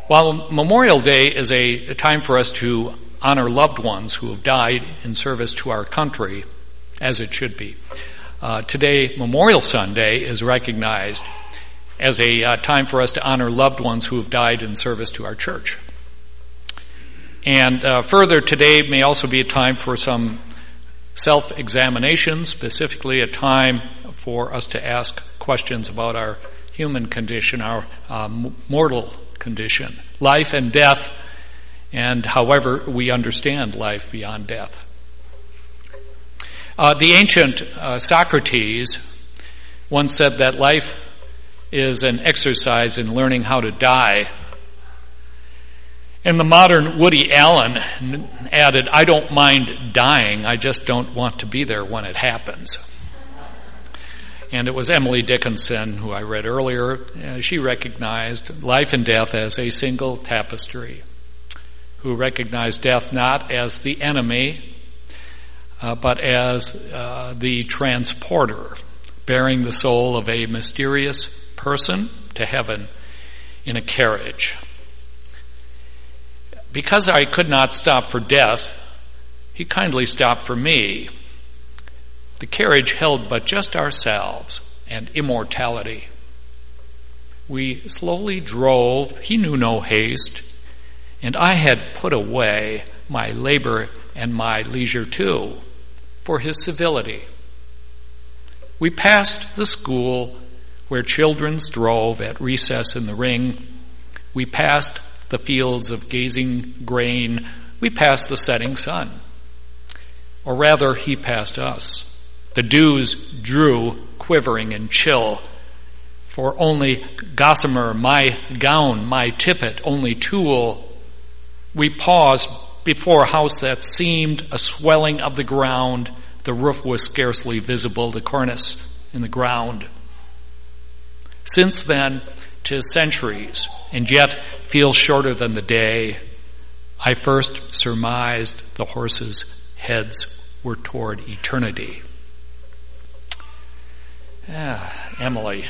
While Memorial Day is a time for us to honor loved ones who have died in service to our country, as it should be, today, Memorial Sunday, is recognized as a time for us to honor loved ones who have died in service to our church. And further, today may also be a time for some self-examination, specifically a time for us to ask questions about our human condition, our mortal condition, life and death, and however we understand life beyond death. The ancient Socrates once said that life is an exercise in learning how to die. And the modern Woody Allen added, "I don't mind dying, I just don't want to be there when it happens." And it was Emily Dickinson, who I read earlier. She recognized life and death as a single tapestry, who recognized death not as the enemy, but as the transporter, bearing the soul of a mysterious person to heaven in a carriage. Because I could not stop for death, he kindly stopped for me. The carriage held but just ourselves and immortality. We slowly drove, he knew no haste, and I had put away my labor and my leisure too, for his civility. We passed the school where children strove at recess in the ring. We passed the fields of gazing grain. We passed the setting sun. Or rather, he passed us. The dews drew, quivering and chill. For only gossamer, my gown, my tippet, only tulle. We paused before a house that seemed a swelling of the ground. The roof was scarcely visible, the cornice in the ground. Since then, 'tis centuries, and yet feels shorter than the day. I first surmised the horses' heads were toward eternity. Emily.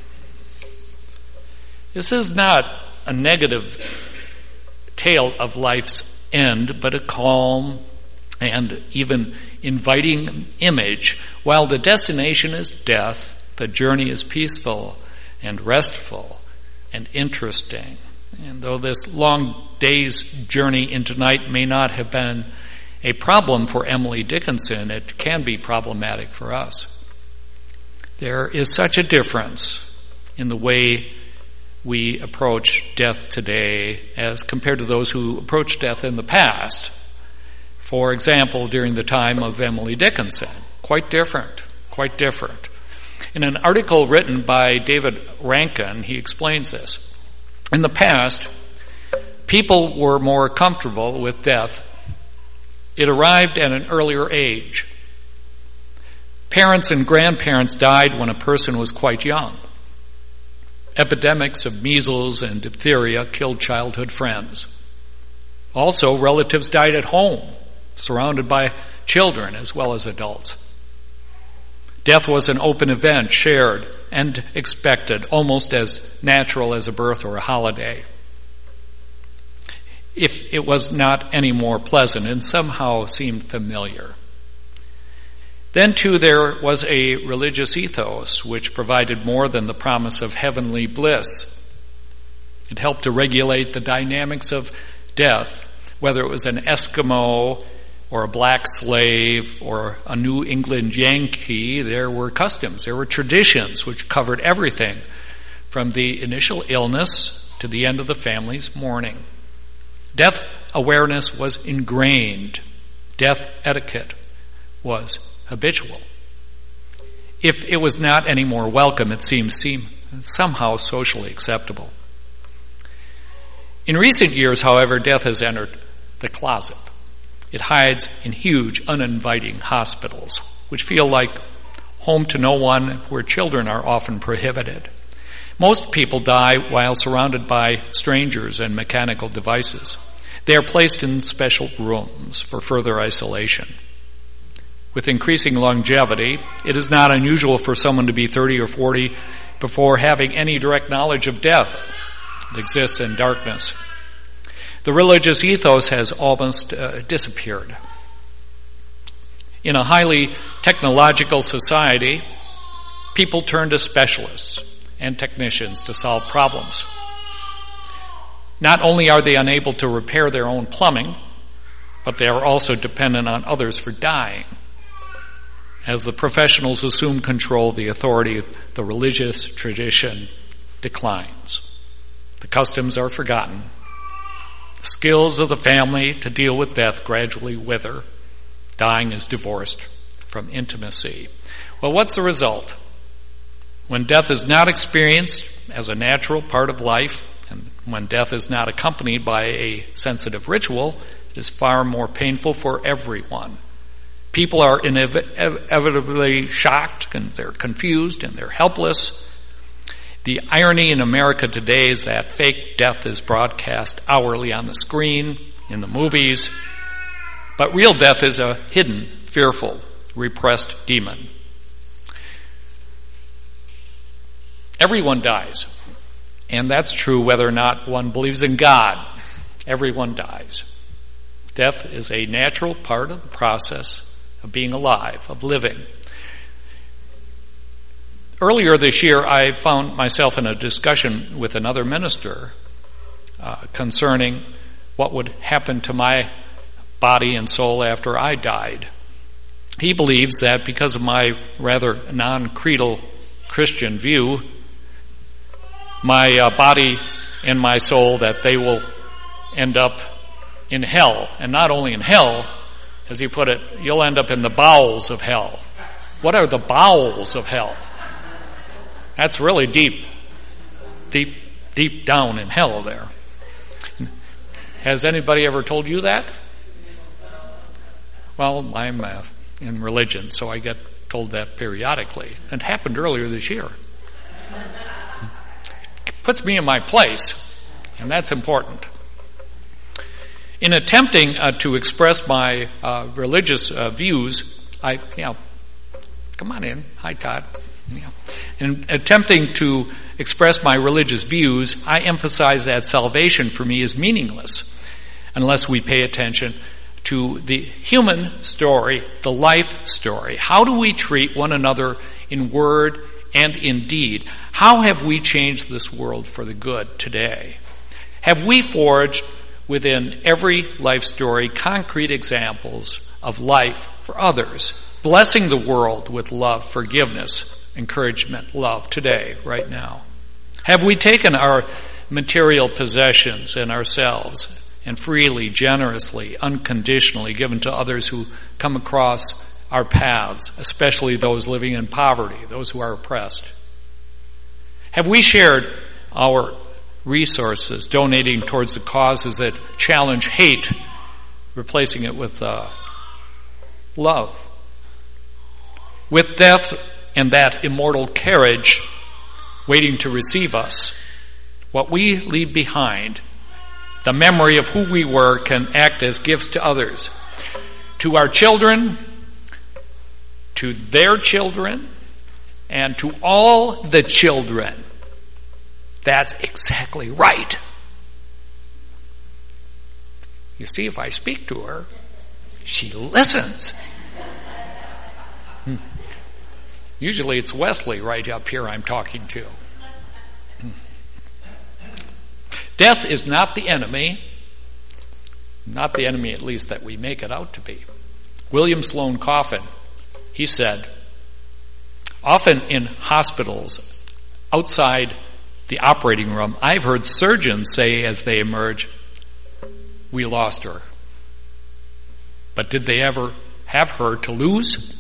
This is not a negative tale of life's end, but a calm and even inviting image. While the destination is death, the journey is peaceful and restful and interesting. And though this long day's journey into night may not have been a problem for Emily Dickinson, it can be problematic for us. There is such a difference in the way we approach death today as compared to those who approached death in the past. For example, during the time of Emily Dickinson. Quite different. In an article written by David Rankin, he explains this. In the past, people were more comfortable with death. It arrived at an earlier age. Parents and grandparents died when a person was quite young. Epidemics of measles and diphtheria killed childhood friends. Also, relatives died at home, surrounded by children as well as adults. Death was an open event, shared and expected, almost as natural as a birth or a holiday. If it was not any more pleasant and somehow seemed familiar. Then, too, there was a religious ethos which provided more than the promise of heavenly bliss. It helped to regulate the dynamics of death, whether it was an Eskimo or a black slave or a New England Yankee. There were customs, there were traditions which covered everything from the initial illness to the end of the family's mourning. Death awareness was ingrained. Death etiquette was habitual. If it was not any more welcome, it seemed somehow socially acceptable. In recent years, however, death has entered the closet. It hides in huge, uninviting hospitals, which feel like home to no one, where children are often prohibited. Most people die while surrounded by strangers and mechanical devices. They are placed in special rooms for further isolation. With increasing longevity, it is not unusual for someone to be 30 or 40 before having any direct knowledge of death. It exists in darkness. The religious ethos has almost disappeared. In a highly technological society, people turn to specialists and technicians to solve problems. Not only are they unable to repair their own plumbing, but they are also dependent on others for dying. As the professionals assume control, the authority of the religious tradition declines. The customs are forgotten. The skills of the family to deal with death gradually wither. Dying is divorced from intimacy. Well, what's the result? When death is not experienced as a natural part of life, and when death is not accompanied by a sensitive ritual, it is far more painful for everyone. People are inevitably shocked, and they're confused, and they're helpless. The irony in America today is that fake death is broadcast hourly on the screen, in the movies. But real death is a hidden, fearful, repressed demon. Everyone dies. And that's true whether or not one believes in God. Everyone dies. Death is a natural part of the process of being alive, of living. Earlier this year, I found myself in a discussion with another minister concerning what would happen to my body and soul after I died. He believes that because of my rather non-creedal Christian view, my body and my soul, that they will end up in hell. And not only in hell, as he put it, you'll end up in the bowels of hell. What are the bowels of hell? That's really deep down in hell there. Has anybody ever told you that? Well, I'm in religion, so I get told that periodically. It happened earlier this year. Puts me in my place, and that's important. In attempting to express my religious views, come on in. Hi, Todd. Yeah. In attempting to express my religious views, I emphasize that salvation for me is meaningless unless we pay attention to the human story, the life story. How do we treat one another in word and in deed? How have we changed this world for the good today? Have we forged within every life story concrete examples of life for others, blessing the world with love, forgiveness, encouragement, love today, right now? Have we taken our material possessions and ourselves and freely, generously, unconditionally given to others who come across our paths, especially those living in poverty, those who are oppressed? Have we shared our resources, donating towards the causes that challenge hate, replacing it with love? With death and that immortal carriage waiting to receive us, what we leave behind, the memory of who we were, can act as gifts to others, to our children, to their children, and to all the children. That's exactly right. You see, if I speak to her, she listens. Usually it's Wesley right up here I'm talking to. Death is not the enemy at least that we make it out to be. William Sloane Coffin, he said, often in hospitals, outside the operating room, I've heard surgeons say as they emerge, we lost her. But did they ever have her to lose?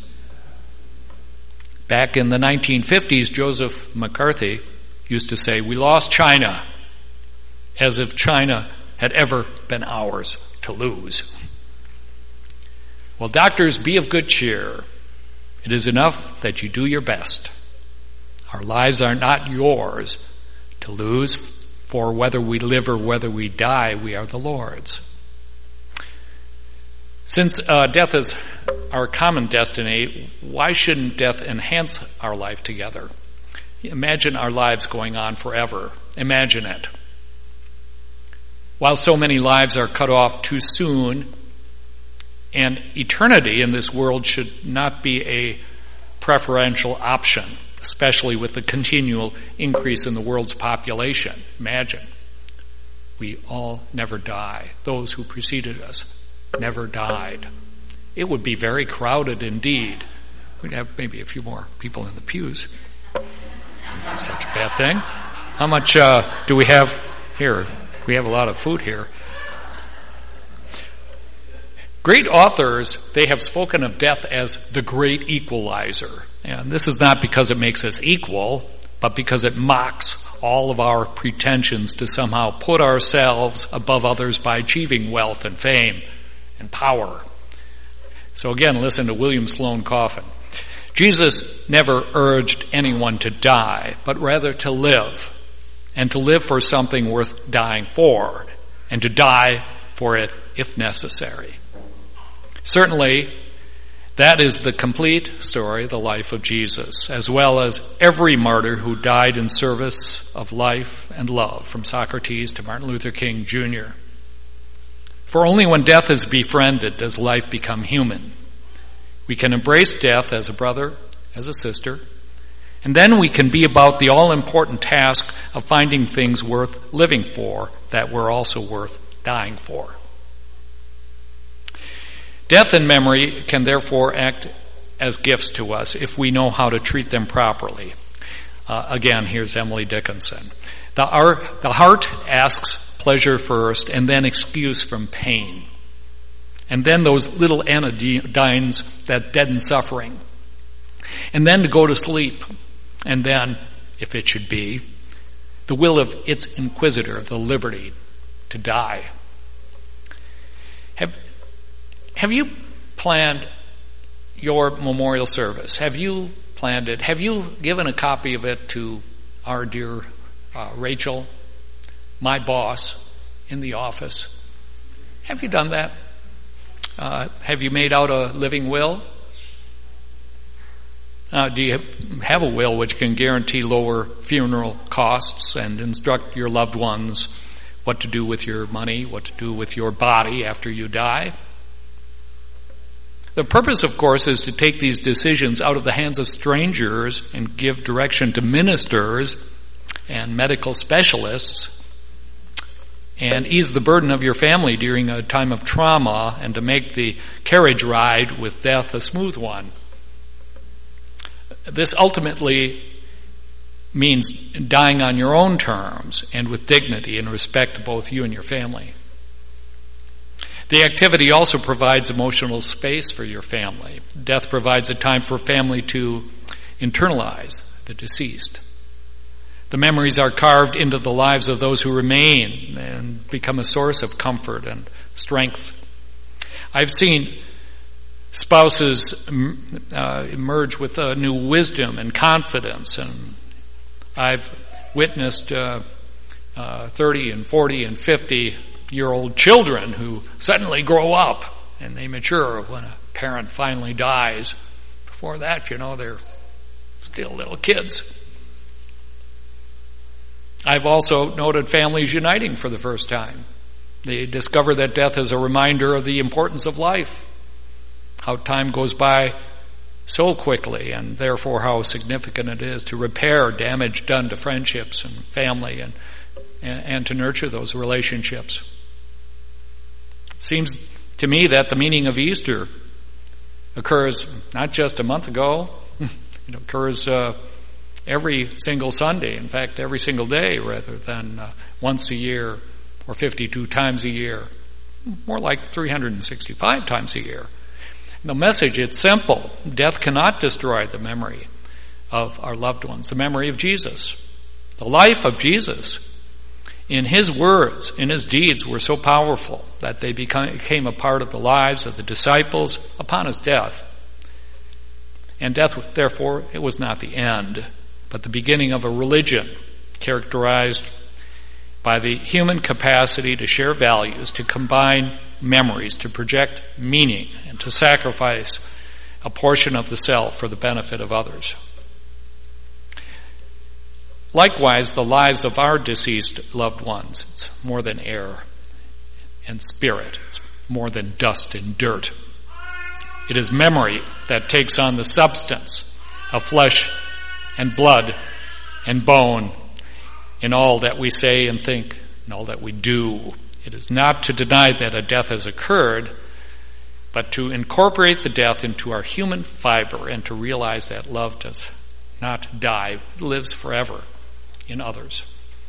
Back in the 1950s, Joseph McCarthy used to say, we lost China, as if China had ever been ours to lose. Well, doctors, be of good cheer. It is enough that you do your best. Our lives are not yours to lose, for whether we live or whether we die, we are the Lord's. Since death is our common destiny, why shouldn't death enhance our life together? Imagine our lives going on forever. Imagine it. While so many lives are cut off too soon, and eternity in this world should not be a preferential option, especially with the continual increase in the world's population. Imagine, we all never die. Those who preceded us never died. It would be very crowded indeed. We'd have maybe a few more people in the pews. Not such a bad thing. How much do we have here? We have a lot of food here. Great authors, they have spoken of death as the great equalizer. And this is not because it makes us equal, but because it mocks all of our pretensions to somehow put ourselves above others by achieving wealth and fame and power. So again, listen to William Sloane Coffin. Jesus never urged anyone to die, but rather to live, and to live for something worth dying for, and to die for it if necessary. Certainly, that is the complete story, the life of Jesus, as well as every martyr who died in service of life and love, from Socrates to Martin Luther King Jr. For only when death is befriended does life become human. We can embrace death as a brother, as a sister, and then we can be about the all-important task of finding things worth living for that were also worth dying for. Death and memory can therefore act as gifts to us if we know how to treat them properly. Again, here's Emily Dickinson. The heart asks pleasure first and then excuse from pain. And then those little anodynes that deaden suffering. And then to go to sleep. And then, if it should be, the will of its inquisitor, the liberty to die. Have you planned your memorial service? Have you planned it? Have you given a copy of it to our dear Rachel, my boss in the office? Have you done that? Have you made out a living will? Do you have a will which can guarantee lower funeral costs and instruct your loved ones what to do with your money, what to do with your body after you die? The purpose, of course, is to take these decisions out of the hands of strangers and give direction to ministers and medical specialists and ease the burden of your family during a time of trauma and to make the carriage ride with death a smooth one. This ultimately means dying on your own terms and with dignity and respect to both you and your family. The activity also provides emotional space for your family. Death provides a time for family to internalize the deceased. The memories are carved into the lives of those who remain and become a source of comfort and strength. I've seen spouses emerge with a new wisdom and confidence, and I've witnessed 30 and 40 and 50-year-old children who suddenly grow up and they mature when a parent finally dies. Before that, they're still little kids. I've also noted families uniting for the first time. They discover that death is a reminder of the importance of life, how time goes by so quickly, and therefore how significant it is to repair damage done to friendships and family and to nurture those relationships. It seems to me that the meaning of Easter occurs not just a month ago, it occurs every single Sunday, in fact every single day rather than once a year or 52 times a year, more like 365 times a year. The message, it's simple. Death cannot destroy the memory of our loved ones, the memory of Jesus. The life of Jesus, in his words, in his deeds, were so powerful that they became a part of the lives of the disciples upon his death. And death, therefore, it was not the end, but the beginning of a religion characterized by the human capacity to share values, to combine memories, to project meaning, and to sacrifice a portion of the self for the benefit of others. Likewise, the lives of our deceased loved ones, it's more than air. and spirit. It's more than dust and dirt. It is memory that takes on the substance of flesh and blood and bone in all that we say and think and all that we do. It is not to deny that a death has occurred, but to incorporate the death into our human fiber and to realize that love does not die, it lives forever in others.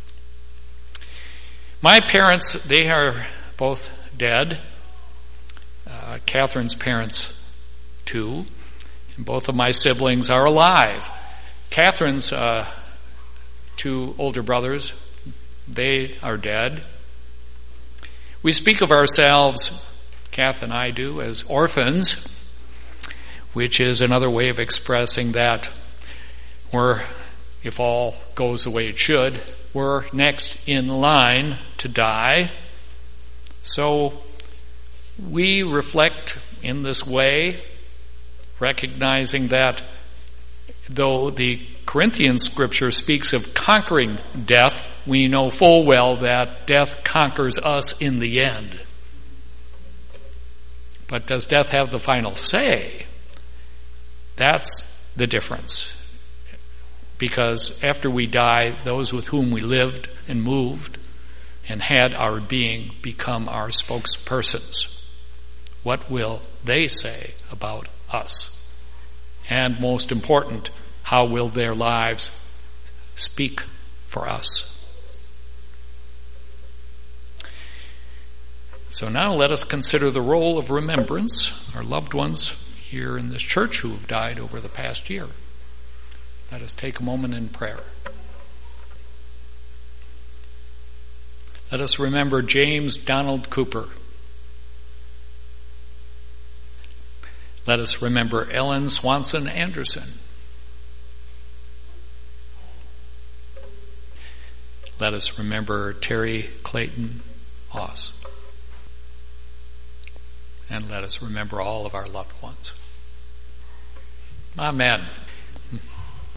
My parents, they are both dead. Catherine's parents, too. And both of my siblings are alive. Catherine's two older brothers, they are dead. We speak of ourselves, Kath and I do, as orphans, which is another way of expressing that we're, if all goes the way it should, we're next in line to die. So we reflect in this way, recognizing that though the Corinthian scripture speaks of conquering death, we know full well that death conquers us in the end. But does death have the final say? That's the difference. Because after we die, those with whom we lived and moved and had our being become our spokespersons. What will they say about us? And most important, how will their lives speak for us? So now let us consider the role of remembrance, our loved ones here in this church who have died over the past year. Let us take a moment in prayer. Let us remember James Donald Cooper. Let us remember Ellen Swanson Anderson. Let us remember Terry Clayton Oss. And let us remember all of our loved ones. Amen.